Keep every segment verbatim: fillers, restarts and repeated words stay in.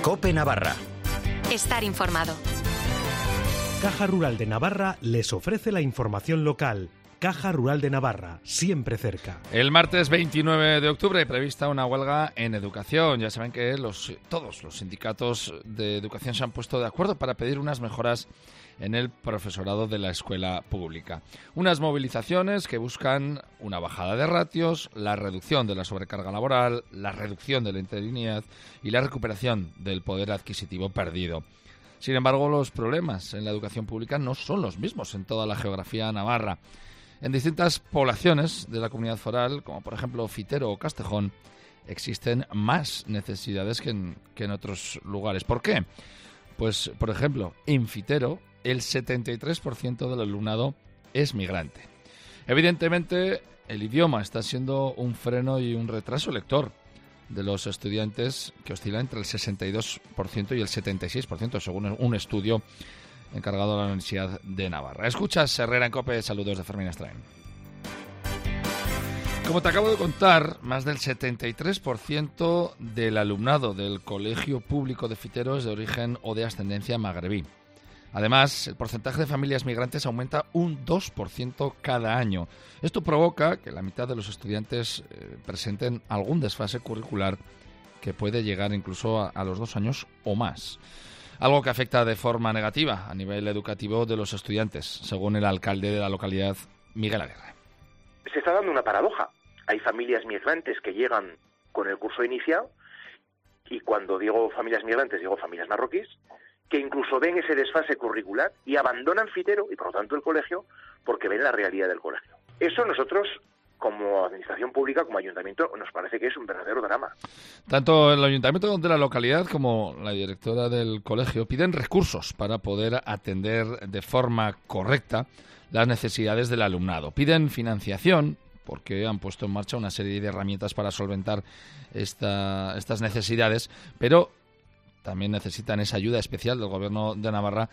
COPE Navarra. Estar informado. Caja Rural de Navarra les ofrece la información local. Caja Rural de Navarra, siempre cerca. El martes veintinueve de octubre prevista una huelga en educación. Ya saben que los, todos los sindicatos de educación se han puesto de acuerdo para pedir unas mejoras en el profesorado de la escuela pública. Unas movilizaciones que buscan una bajada de ratios, la reducción de la sobrecarga laboral, la reducción de la interinidad y la recuperación del poder adquisitivo perdido. Sin embargo, los problemas en la educación pública no son los mismos en toda la geografía navarra. En distintas poblaciones de la comunidad foral, como por ejemplo Fitero o Castejón, existen más necesidades que en, que en otros lugares. ¿Por qué? Pues, por ejemplo, en Fitero el setenta y tres por ciento del alumnado es migrante. Evidentemente, el idioma está siendo un freno y un retraso lector de los estudiantes, que oscila entre el sesenta y dos por ciento y el setenta y seis por ciento, según un estudio encargado de la Universidad de Navarra. Escuchas Herrera en COPE, saludos de Fermín Estrain. Como te acabo de contar, más del setenta y tres por ciento del alumnado del Colegio Público de Fitero es de origen o de ascendencia magrebí. Además, el porcentaje de familias migrantes aumenta un dos por ciento cada año. Esto provoca que la mitad de los estudiantes eh, presenten algún desfase curricular que puede llegar incluso a, a los dos años o más. Algo que afecta de forma negativa a nivel educativo de los estudiantes, según el alcalde de la localidad, Miguel Aguirre. Se está dando una paradoja. Hay familias migrantes que llegan con el curso inicial, y cuando digo familias migrantes, digo familias marroquíes, que incluso ven ese desfase curricular y abandonan Fitero y por lo tanto el colegio porque ven la realidad del colegio. Eso nosotros, como administración pública, como ayuntamiento, nos parece que es un verdadero drama. Tanto el ayuntamiento de la localidad como la directora del colegio piden recursos para poder atender de forma correcta las necesidades del alumnado. Piden financiación porque han puesto en marcha una serie de herramientas para solventar esta, estas necesidades, pero también necesitan esa ayuda especial del Gobierno de Navarra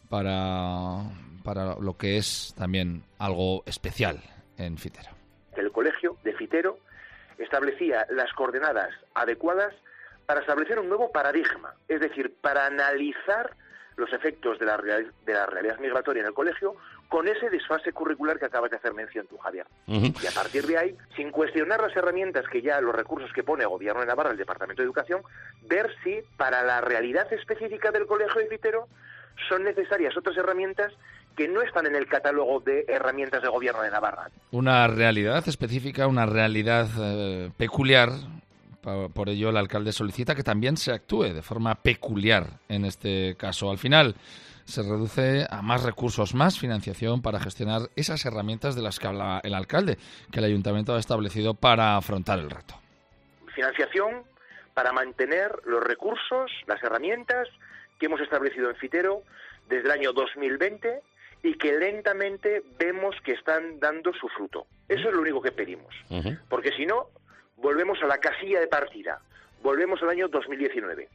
para, para lo que es también algo especial en Fitero. El colegio de Fitero establecía las coordenadas adecuadas para establecer un nuevo paradigma, es decir, para analizar los efectos de la, real, de la realidad migratoria en el colegio con ese desfase curricular que acabas de hacer mención tú, Javier. Uh-huh. Y a partir de ahí, sin cuestionar las herramientas que ya, los recursos que pone el Gobierno de Navarra, el Departamento de Educación, ver si para la realidad específica del colegio de Fitero son necesarias otras herramientas que no están en el catálogo de herramientas del Gobierno de Navarra. Una realidad específica, una realidad eh, peculiar. Por ello, el alcalde solicita que también se actúe de forma peculiar en este caso. Al final, se reduce a más recursos, más financiación para gestionar esas herramientas de las que habla el alcalde, que el ayuntamiento ha establecido para afrontar el reto. Financiación para mantener los recursos, las herramientas que hemos establecido en Fitero desde el año dos mil veinte y que lentamente vemos que están dando su fruto. Eso es lo único que pedimos. Uh-huh. Porque si no, volvemos a la casilla de partida, volvemos al año dos mil diecinueve.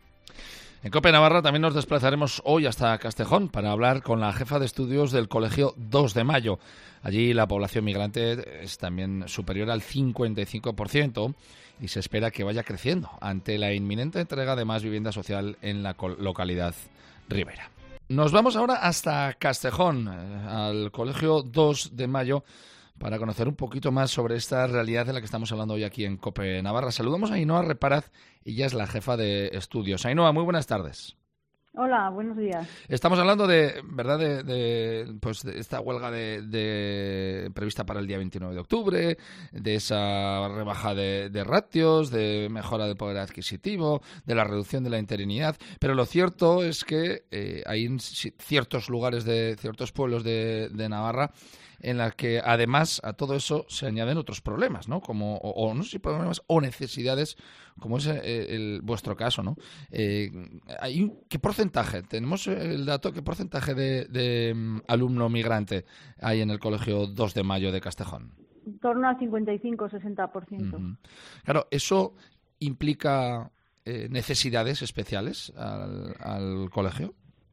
En COPE Navarra también nos desplazaremos hoy hasta Castejón para hablar con la jefa de estudios del Colegio dos de Mayo. Allí la población migrante es también superior al cincuenta y cinco por ciento y se espera que vaya creciendo ante la inminente entrega de más vivienda social en la localidad ribera. Nos vamos ahora hasta Castejón, al Colegio dos de Mayo, para conocer un poquito más sobre esta realidad de la que estamos hablando hoy aquí en COPE Navarra. Saludamos a Ainhoa Reparaz, ella es la jefa de estudios. Ainhoa, muy buenas tardes. Hola, buenos días. Estamos hablando de, ¿verdad?, de, de, pues de esta huelga de, de prevista para el día veintinueve de octubre, de esa rebaja de, de ratios, de mejora del poder adquisitivo, de la reducción de la interinidad, pero lo cierto es que eh, hay en ciertos lugares de ciertos pueblos de, de Navarra en la que además a todo eso se añaden otros problemas, ¿no? Como, o, o no sé si problemas o necesidades, como es el, el, vuestro caso, ¿no? Eh, hay, ¿Qué porcentaje? ¿Tenemos el dato? ¿Qué porcentaje de, de um, alumno migrante hay en el Colegio dos de Mayo de Castejón? En torno al cincuenta y cinco a sesenta por ciento. Uh-huh. Claro, eso implica eh, necesidades especiales al, al colegio.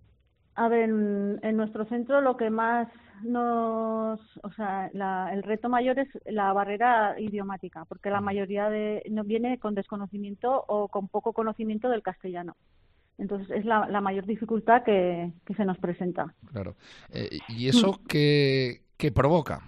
A ver, en, en nuestro centro lo que más nos, o sea, la, el reto mayor es la barrera idiomática, porque la mayoría de no viene con desconocimiento o con poco conocimiento del castellano. Entonces es la, la mayor dificultad que, que se nos presenta. Claro. Eh, ¿Y eso qué, qué provoca?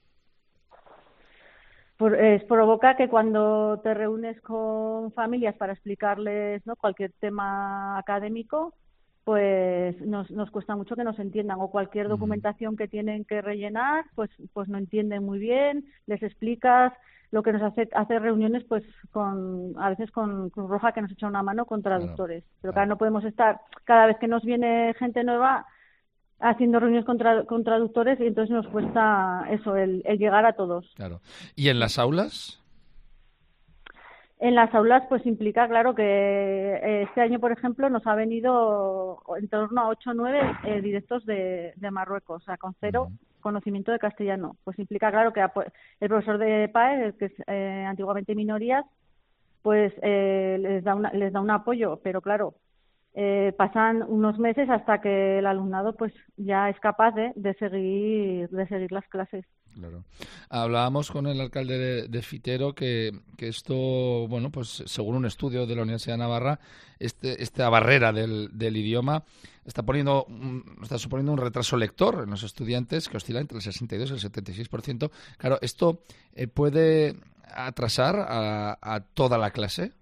Por, eh, provoca que cuando te reúnes con familias para explicarles, ¿no?, cualquier tema académico, pues nos, nos cuesta mucho que nos entiendan, o cualquier documentación que tienen que rellenar, pues pues no entienden muy bien, les explicas, lo que nos hace hacer reuniones pues con a veces con Cruz Roja, que nos echa una mano, con traductores. Claro, pero claro, no podemos estar cada vez que nos viene gente nueva haciendo reuniones con, tra con traductores, y entonces nos cuesta eso, el, el llegar a todos. Claro. ¿Y en las aulas? En las aulas pues implica, claro, que eh, este año, por ejemplo, nos ha venido en torno a ocho o nueve eh, directos de, de Marruecos, o sea, con cero uh-huh. conocimiento de castellano. Pues implica, claro, que el profesor de P A E, el que es eh, antiguamente minorías, pues eh, les da una, les da un apoyo, pero claro, eh, pasan unos meses hasta que el alumnado pues ya es capaz de, de seguir de seguir las clases. Claro. Hablábamos con el alcalde de, de Fitero que, que esto, bueno, pues según un estudio de la Universidad de Navarra, este, esta barrera del, del idioma está poniendo, está suponiendo un retraso lector en los estudiantes que oscila entre el sesenta y dos y el setenta y seis por ciento. Claro, ¿esto eh, puede atrasar a, a toda la clase?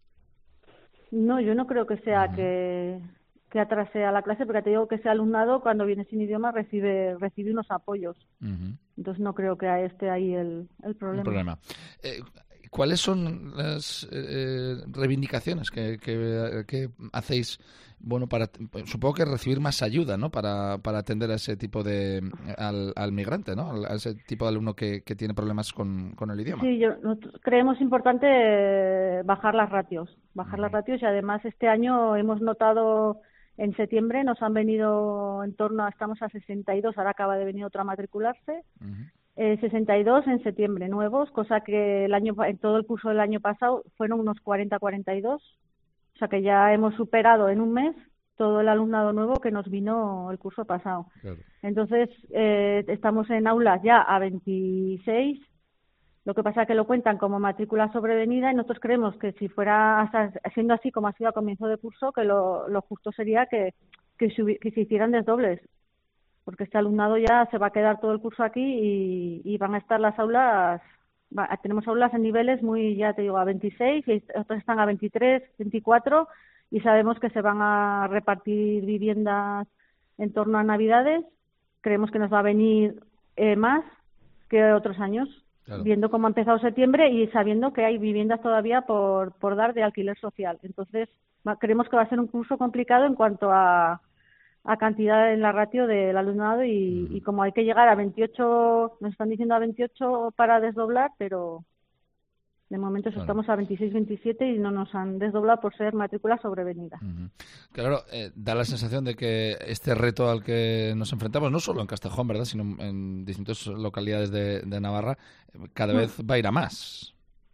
No, yo no creo que sea uh-huh. que, que atrase a la clase, porque te digo que ese alumnado cuando viene sin idioma recibe recibe unos apoyos. Uh-huh. Entonces no creo que esté ahí el, el problema. El problema. Eh, ¿Cuáles son las eh, reivindicaciones que, que, que hacéis? Bueno, para supongo que recibir más ayuda, ¿no? Para, para atender a ese tipo de al, al migrante, ¿no? A ese tipo de alumno que, que tiene problemas con, con el idioma. Sí, yo creemos importante bajar las ratios, bajar uh-huh. las ratios, y además este año hemos notado en septiembre nos han venido en torno a, estamos a sesenta y dos, ahora acaba de venir otra a matricularse. Uh-huh. Eh, sesenta y dos en septiembre nuevos, cosa que el año en todo el curso del año pasado fueron unos cuarenta a cuarenta y dos. O sea que ya hemos superado en un mes todo el alumnado nuevo que nos vino el curso pasado. Claro. Entonces, eh, estamos en aulas ya a veintiséis. Lo que pasa es que lo cuentan como matrícula sobrevenida, y nosotros creemos que si fuera hasta, siendo así como ha sido a comienzo de curso, que lo, lo justo sería que, que, subi, que se hicieran desdobles, porque este alumnado ya se va a quedar todo el curso aquí y, y van a estar las aulas... Tenemos aulas en niveles muy, ya te digo, a veintiséis, y otras están a veintitrés, veinticuatro, y sabemos que se van a repartir viviendas en torno a Navidades. Creemos que nos va a venir eh, más que otros años, claro. Viendo cómo ha empezado septiembre y sabiendo que hay viviendas todavía por, por dar de alquiler social. Entonces, va, creemos que va a ser un curso complicado en cuanto a... a cantidad en la ratio del alumnado, y, y como hay que llegar a veintiocho, nos están diciendo a veintiocho para desdoblar, pero de momento claro. Estamos a veintiséis, veintisiete y no nos han desdoblado por ser matrícula sobrevenida. Uh-huh. Claro, eh, da la sensación de que este reto al que nos enfrentamos, no solo en Castejón, ¿verdad?, sino en distintas localidades de, de Navarra, cada uh-huh. vez va a ir a más.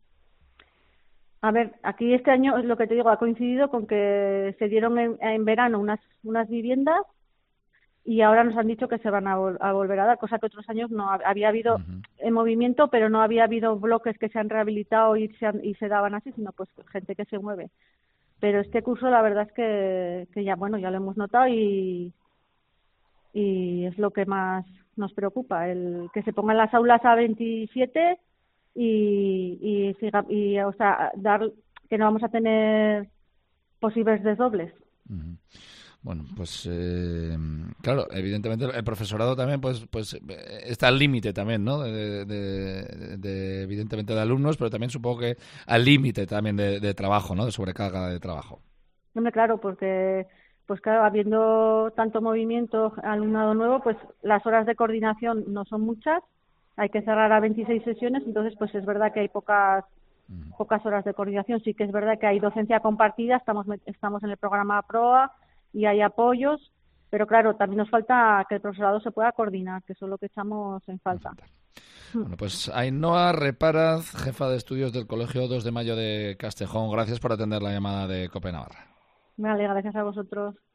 A ver, aquí este año, es lo que te digo, ha coincidido con que se dieron en, en verano unas unas viviendas, y ahora nos han dicho que se van a, vol a volver a dar, cosa que otros años no había habido uh-huh. en movimiento, pero no había habido bloques que se han rehabilitado y se, han, y se daban así, sino pues gente que se mueve. Pero este curso la verdad es que, que ya, bueno, ya lo hemos notado, y, y es lo que más nos preocupa, el que se pongan las aulas a veintisiete y, y, siga, y o sea, dar que no vamos a tener posibles desdobles. Uh-huh. Bueno, pues eh, claro, evidentemente el profesorado también pues pues está al límite también, ¿no? De, de, de, evidentemente de alumnos, pero también supongo que al límite también de, de trabajo, ¿no? De sobrecarga de trabajo. Hombre, claro, porque pues claro, habiendo tanto movimiento, alumnado nuevo, pues las horas de coordinación no son muchas. Hay que cerrar a veintiséis sesiones, entonces pues es verdad que hay pocas uh-huh. pocas horas de coordinación. Sí que es verdad que hay docencia compartida, estamos estamos en el programa PROA y hay apoyos, pero claro, también nos falta que el profesorado se pueda coordinar, que eso es lo que echamos en falta. Bueno, pues Ainhoa Reparaz, jefa de estudios del Colegio dos de Mayo de Castejón, gracias por atender la llamada de COPE Navarra. Vale, gracias a vosotros.